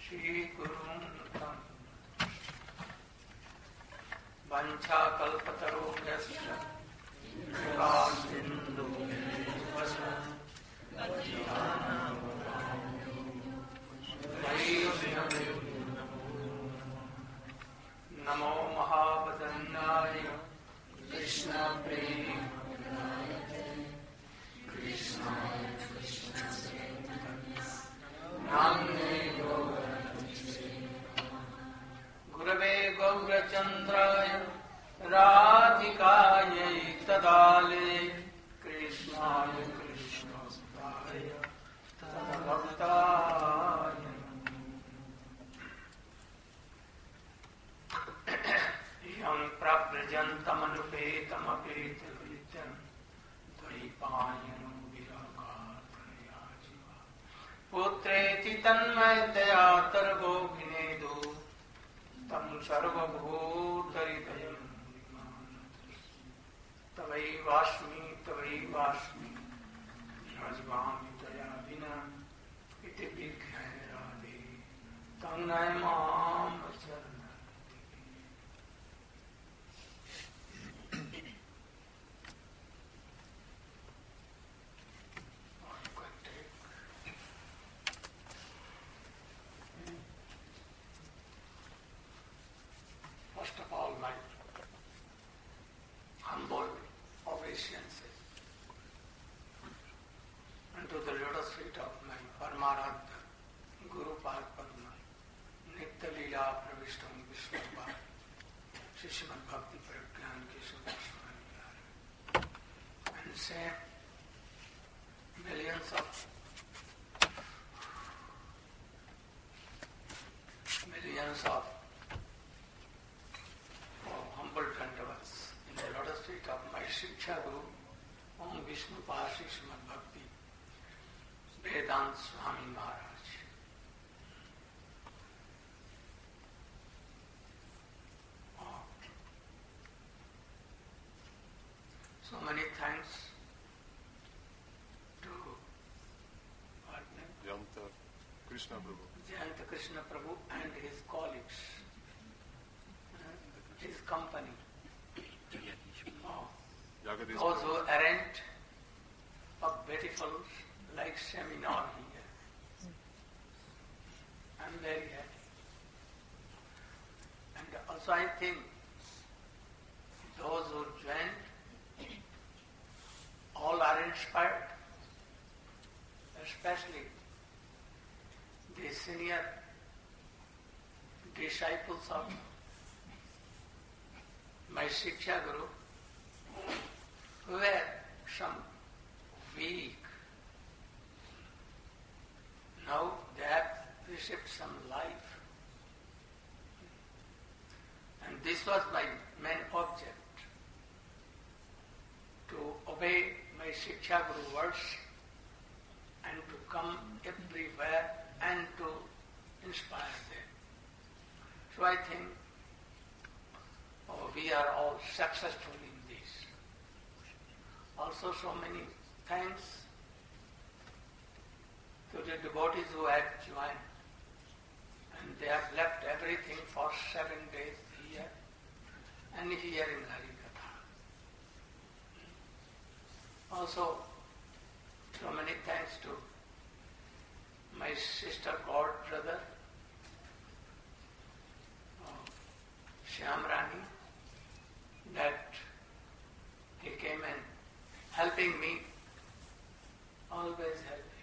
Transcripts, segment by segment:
श्रीगुरुं वंशाकल्पतरुभ्यश्च कृपासिन्धुभ्यैव नमो महावदन्नाय कृष्णप्रेमाय कृष्णाय नाम्ने गुरवे गौरचन्द्राय राधिकायै तदाले कृष्णाय कृष्णस्ताय तद्भक्ताय यं प्रव्रजन्तमनुपेतमपेतकृत्यं द्वैपायनं विरगात्रया जीवा पुत्रेति तन्मयतया तर्गोऽभिनेदो तं सर्वभूतहृदयं तवैवास्मि न जीवामि त्वया विना इति विज्ञाय राधे तं नय मां शरणं। First of all, my humble obeisances unto the lotus feet of my Paramaradha Guru Padma, Nitya Leela Pravishtam Vishnupada, Srimad Bhakti Pragyan Keshava Swami, and say millions of humble dandavats in the lotus feet of my Shiksha Guru, Om Vishnu Pasi Srimad Bhakti Vedant Swami Maharaj. So many thanks to Jayanta Krishna Prabhu. Jayanta Krishna Prabhu and his colleagues, his company. Those who arranged a beautiful like seminar here. I'm very happy. And also I think those who joined all are inspired, especially the senior disciples of my Shiksha Guru, who were some weak. Now they have received some life. And this was my main object, to obey my Shiksha Guru words and to come everywhere and to inspire them. So I think we are all successful in this. Also so many thanks to the devotees who have joined, and they have left everything for 7 days here and here in Harikatha. Also so many thanks to my sister god brother Shyam Rani, that he came and helping me, always helping.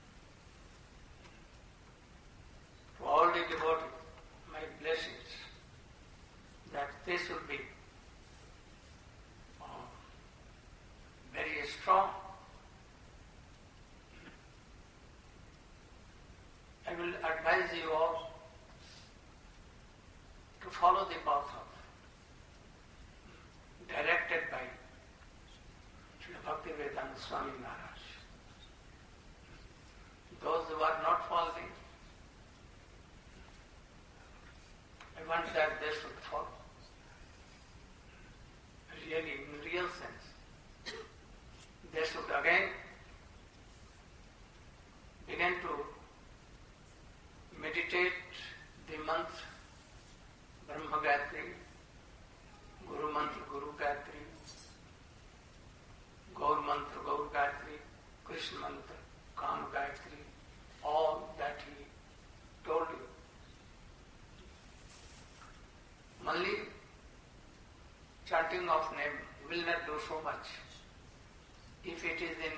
To all the devotees, my blessings, that they should be very strong. I will advise you all to follow the path of directed by Srila Bhaktivedanta Swami Maharaj. Those who are not following, I want that they should follow. Really, in real sense, they should again begin to meditate chanting of name will not do so much. If it is in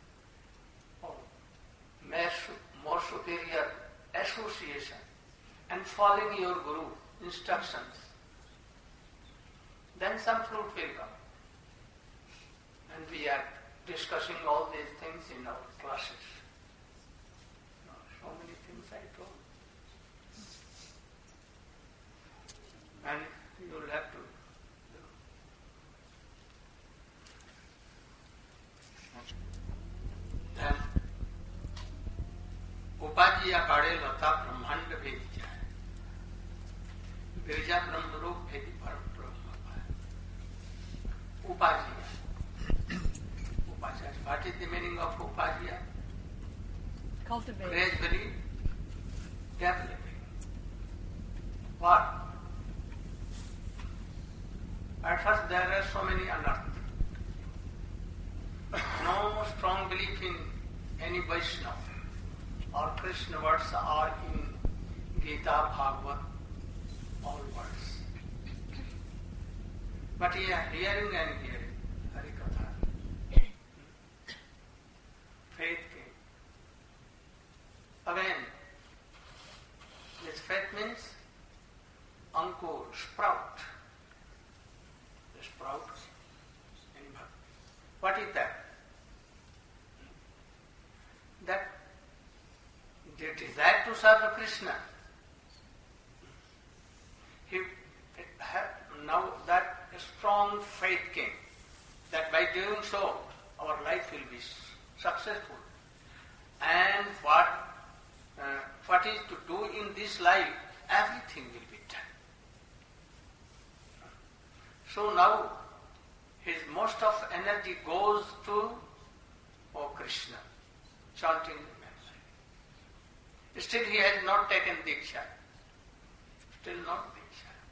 more superior association and following your Guru instructions, then some fruit will come. And we are discussing all these things in our classes. So many things I told. And you will have to do. Then उपाजिया काड़े लता ब्रह्मांड भेदी जाए गिरिजा ब्रह्म रूप भेदी परम ब्रह्म पाए उपाजिया what is the meaning of upajiya? Cultivate. Gradually developing. What? At first there are so many unearthed. No strong belief in any Vaishnava or Krishna words or in Gita, Bhagavad, all words. But hearing and hearing Harikatha, faith came. Again, this faith means ankur, sprout. The sprout in Bhakti. What is that? That the desire to serve Krishna. Now that strong faith came, that by doing so, our life will be successful. And what is to do in this life, everything will be done. So now, his most of energy goes to Krishna, chanting. Still he has not taken Diksha. Still not Diksha.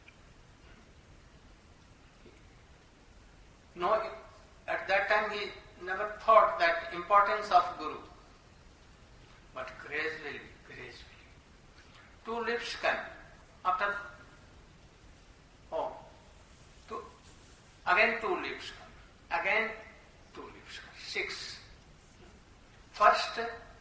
No, at that time he never thought that importance of Guru. But gradually. Two lips come. After, again two lips come. Again two lips come. 6. First,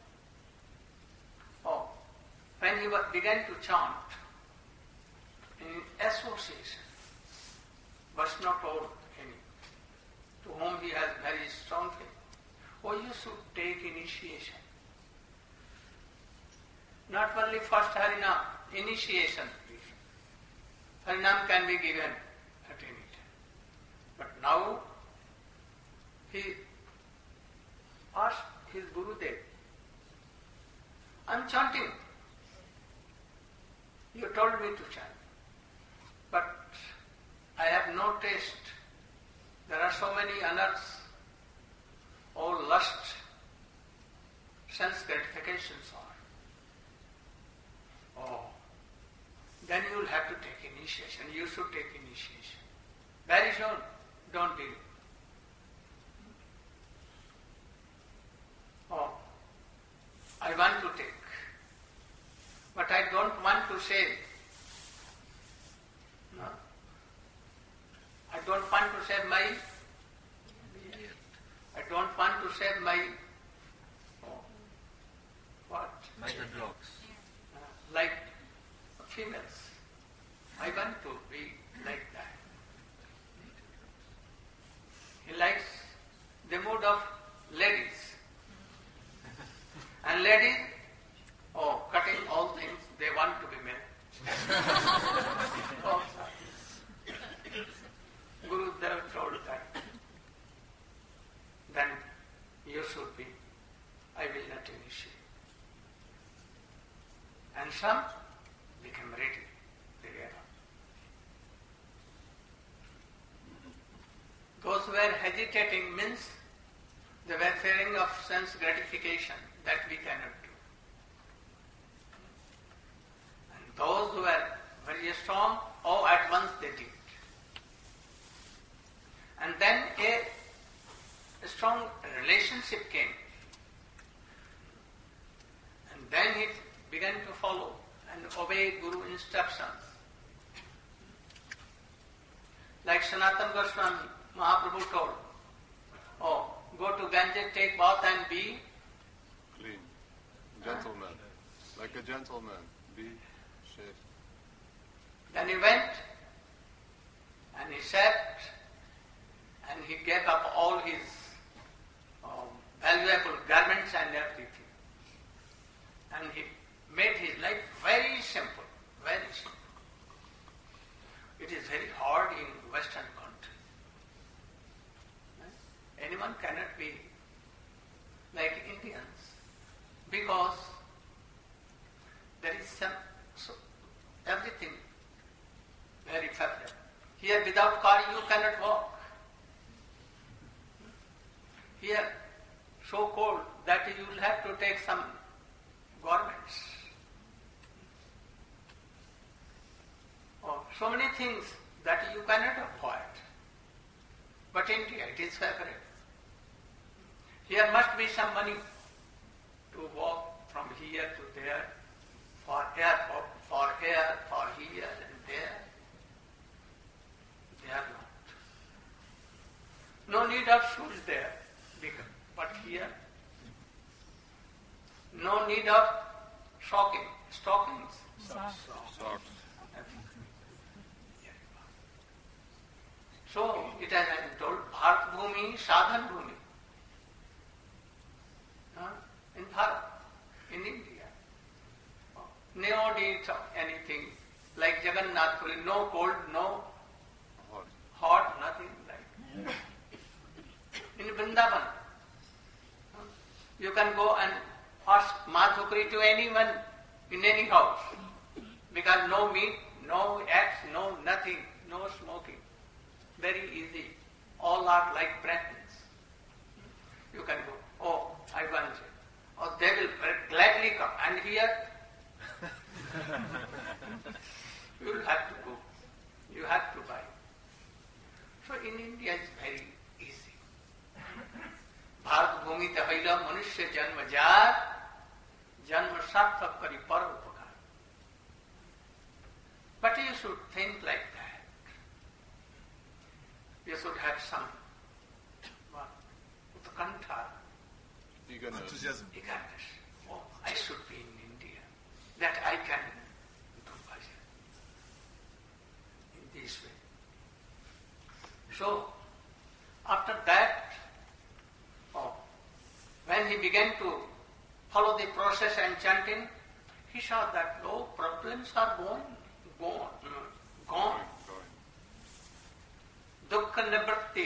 when he began to chant in association, Vaishnava told him, to whom he has very strong faith, you should take initiation. Not only first Harinam, initiation. Harinam can be given at any time. But now, he asked his Gurudev, I'm chanting. You told me to chant. But I have no taste. There are so many unearths, all lust, sense gratifications are. Then you will have to take initiation. You should take initiation. Very soon, don't delay. I want to take. But I don't want to say. No. I don't want to save my. I don't want to save my. What? Method blocks. Like females. I want to be like that. He likes the mood of ladies. And ladies, cutting all things, they want to be made. Gurudev told that. Then you should be. I will not initiate. And some became ready. They gave up. Those who were hesitating means they were fearing of sense gratification that we cannot do. And those who were very strong, at once they did. And then a strong relationship came. And then it began to follow and obey Guru instructions. Like Sanatana Goswami, Mahaprabhu told, oh, go to Ganges, take bath and be Clean. Gentleman. Like a gentleman. Be shaved. Then he went and he sat and he gave up all his valuable garments and everything. And he made his life very simple, very simple. It is very hard in Western country. Anyone cannot be like Indians because there is everything very favorable. Here without car you cannot walk. Here so cold that you will have to take some garments. So many things that you cannot avoid. But India, it is favorable. Here must be some money to walk from here to there, for airport, for here, for here and there. They are not. No need of shoes there, but here. No need of stockings. Socks. Socks. So it has been told, Bharat Bhumi, Sadhan Bhumi. In Bharat, in India. No need of anything like Jagannath Puri, no cold, no hot, nothing like. In Vrindavan, you can go and ask Madhukri to anyone in any house because no meat, no eggs, no nothing, no smoking. Very easy. All are like Brahmins. You can go, oh, I want it. Or they will gladly come. And here, you will have to go. You have to buy. So in India it's very easy. Bharat Bhumi te haila manushya janma jar, janma sarthak kari par upakar. But you should think like that. You should have some utkantha, Enthusiasm. eagerness. Oh, I should be in India. That I can do bhajan. In this way. So, after that, when he began to follow the process and chanting, he saw that no problems are gone. Dukkha nivritti.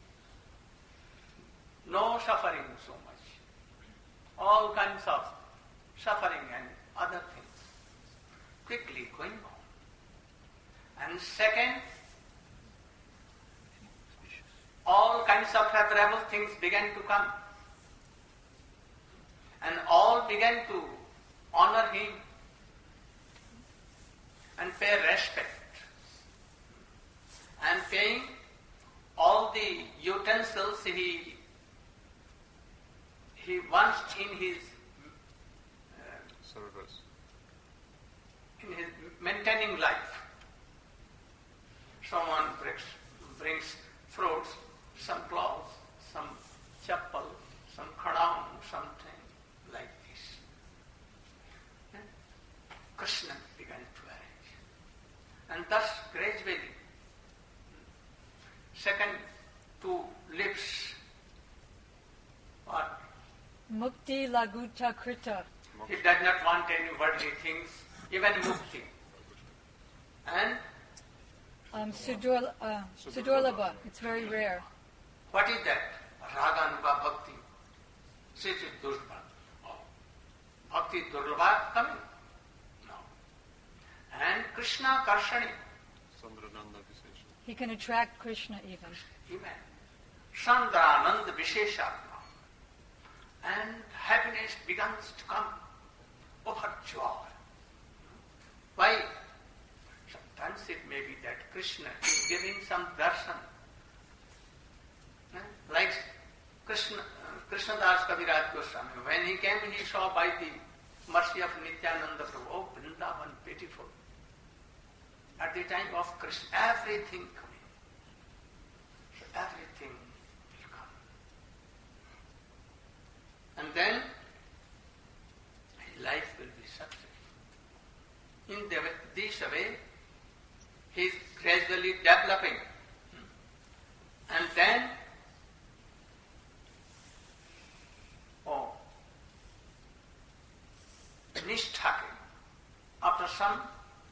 No suffering so much. All kinds of suffering and other things quickly going on. And second, all kinds of favorable things began to come. And all began to honor him and pay respect. And paying all the utensils he wants in his Service. in his maintaining life. Someone brings fruits, some clothes, some chappal, some khadam, something like this. Krishna began to arrange. And thus gradually, second two lips are, Mukti laguta krita. he does not want any worldly things, even mukti. And Sudurlabha. It's very rare. what is that? Raganuga bhakti. Sit is durlabha. Oh. Bhakti durlabha coming? No. And Krishna karshani. Sandrananda Visesha. He can attract Krishna even. Even. Sandrananda visheshatma. And happiness begins to come overjoy. Why? Sometimes it may be that Krishna is giving some darshan. Like Krishnadas Kaviraj Goswami. When he came, he saw by the mercy of Nityananda Prabhu, oh, Vrindavan, beautiful. At the time of Krishna, everything coming. everything will come. And then his life will be successful. In this way, he is gradually developing. And then, nishtha, after some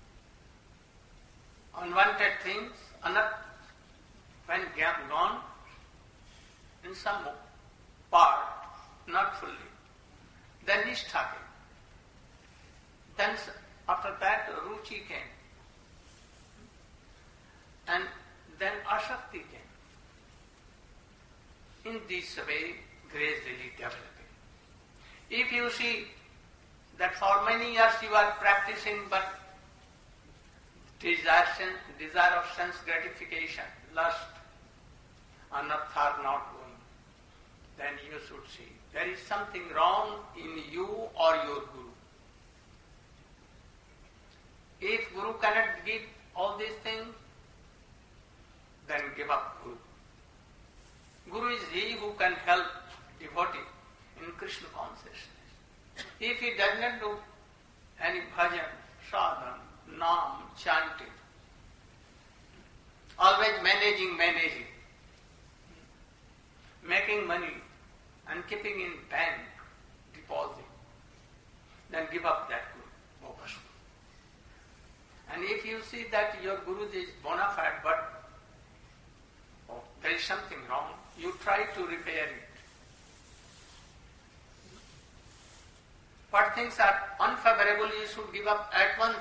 unwanted things, when gone in some part, not fully, then nishtha came. Then after that ruchi came. And then asakti came. In this way, gradually developing. If you see that for many years you are practicing but desire of sense gratification, lust, anartha are not going, then you should see there is something wrong in you or your Guru. If Guru cannot give all these things, then give up Guru. Guru is he who can help devotee in Krishna consciousness. If he does not do any bhajan, sadhana, nam, chanting, always managing, making money and keeping in bank deposit, then give up that Guru. And if you see that your Guru is bona fide but there is something wrong, you try to repair it. What things are unfavorable, you should give up at once.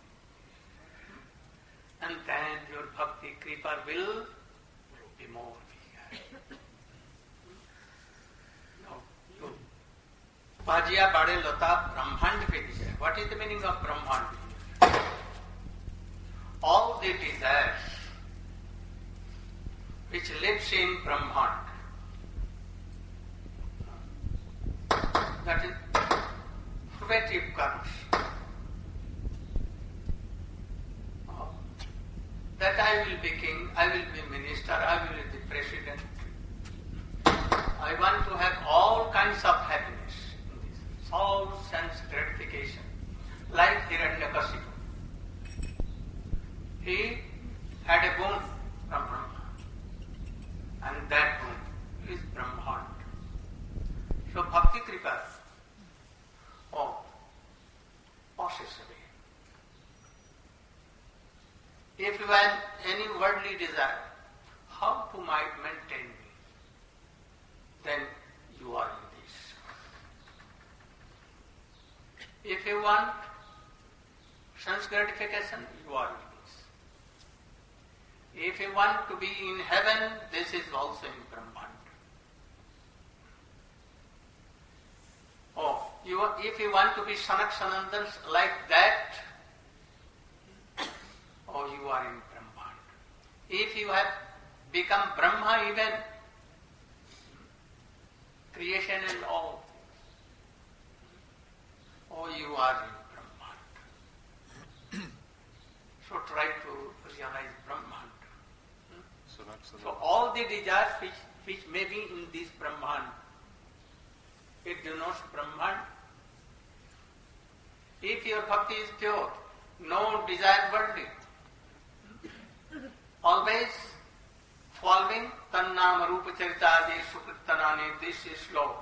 And then your bhakti kripa will be more bigger. Bhajiya Bade Lata Brahmand pe desire. What is the meaning of Brahmand? All the desires which lives in Brahmand, that is fruitive karmas, that I will be king, I will be minister, I will be the president. I want to have all kinds of happiness in this, all sense gratification, like Hiranyakasipu. He had a boon from Brahma, and that boon is Brahmand. So Bhakti Kripa passes away. If you have any worldly desire, how to maintain me, then you are in this. If you want sense gratification, you are in this. If you want to be in heaven, this is also in Brahmand. If you want to be Sanak Sanandans like that, you are in Brahmand. If you have become Brahma even, creation and all things, you are in Brahmand. So try to realize Brahmand. So all the desires which may be in this Brahmand, it denotes Brahmand. If your bhakti is pure, no desire worldly, always following Tannama Rupa Charitadi Sukritanani, this is slow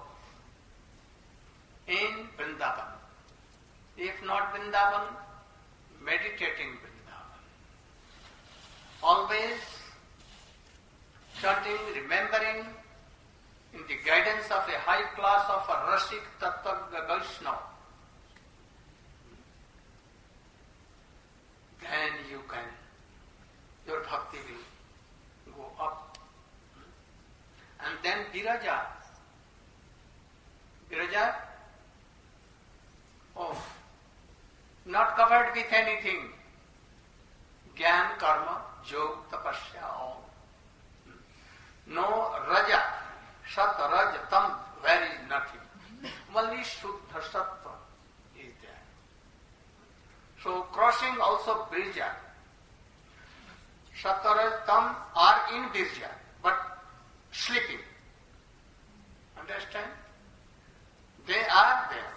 in Vrindavan. If not Vrindavan, meditating Vrindavan. Always chanting, remembering in the guidance of a high class of a Rasik Tattva Vaishnava. Then your bhakti will go up. And then Viraja, not covered with anything. Gyan, karma, yoga, tapasya, all. No raja, sat, raj, tam, where is nothing. Only Shuddha Sattva is there. So crossing also Birja. Sat, raj, tam are in Birja, but sleeping. Understand? They are there.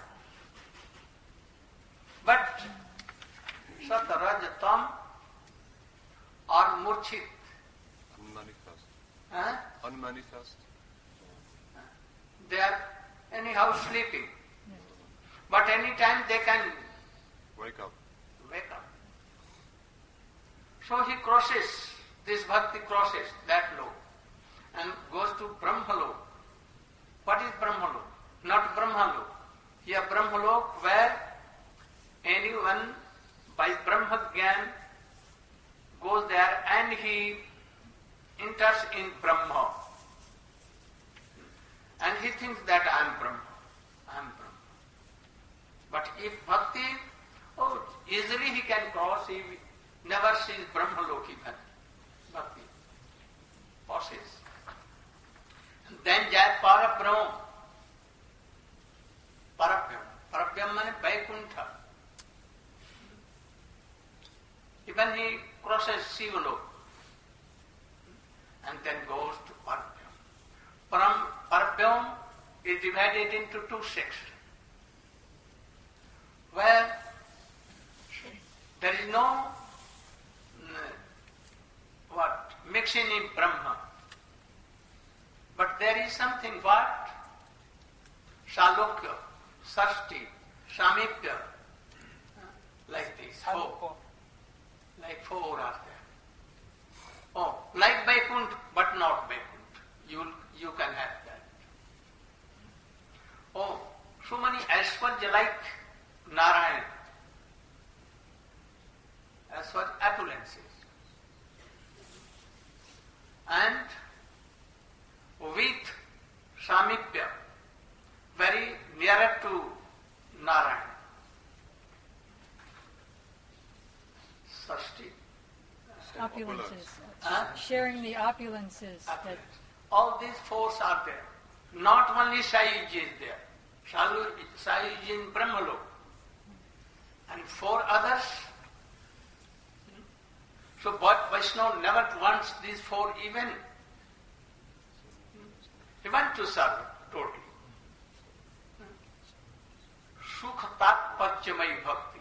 But Sat, Raj, Tam are Murchit. Unmanifest. Unmanifest. They are anyhow sleeping. But any time they can wake up. So he crosses, this bhakti crosses that lok and goes to Brahmalok. What is Brahmalok? Not Brahmalok. Here Brahmalok where anyone by Brahma Gyan goes there and he enters in Brahma. And he thinks that I am Brahma. But if bhakti, easily he can cross, he never sees Brahmalok even. Bhakti passes. And then Jai Parabrahma. Parabhyam means Vaikuntha. Even he crosses Sivalok and then goes to Parabhyam. Parabhyam is divided into two sections, where there is no mixing in Brahma, but there is something what? Salokya, Sashti, Samipya, like this, four. Like four are there. Like Vaikuntha, but not Vaikuntha. You can have that. So many Aishwarya like Narayan. As far as opulences. And with Samipya, very nearer to Narayan. Sashti. Opulences. Sharing the opulences. All these fours are there. Not only Saiyuji is there. Saiyuji in Brahmalok. And four others. So Vaishnava never wants these four even. He wants to serve totally. Sukha Tatparjamai Bhakti.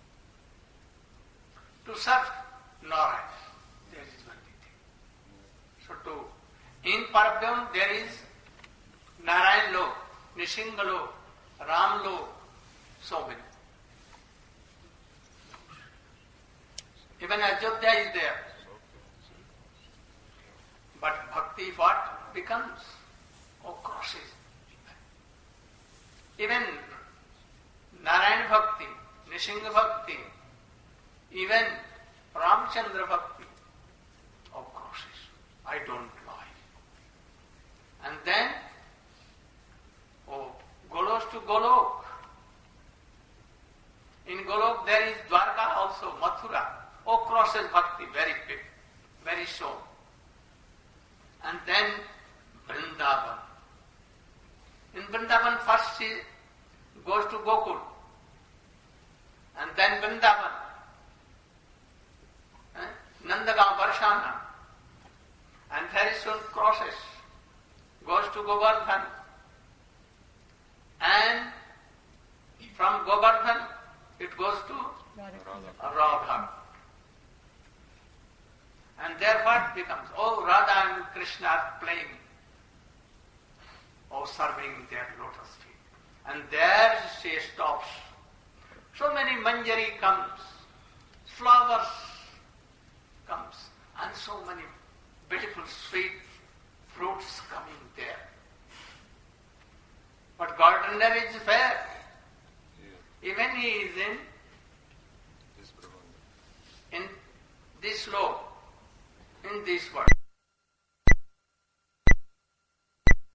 To serve Narayan. There is one thing. So in Parabhyam there is Narayan Lok, Nishinga Lok, Ram Lok, so many. Even Ajodhya is there. But bhakti what becomes? Crosses. Even Narayan Bhakti, Nishinga Bhakti, even Ramchandra Bhakti, crosses. I don't like. And then, Golos to Golok. In Golok there is Dwarka also, Mathura. Crosses bhakti, very big, very so. And then Vrindavan. In Vrindavan first she goes to Gokul. And then Vrindavan. Nandagaon, Varshana. And very soon crosses. Goes to Govardhan. And from Govardhan it goes to Radha. And there what becomes? Radha and Krishna are playing. Serving their lotus feet. And there she stops. So many manjari comes, flowers comes, and so many beautiful sweet fruits coming there. But gardener is fair. Even he is in this law, in this world.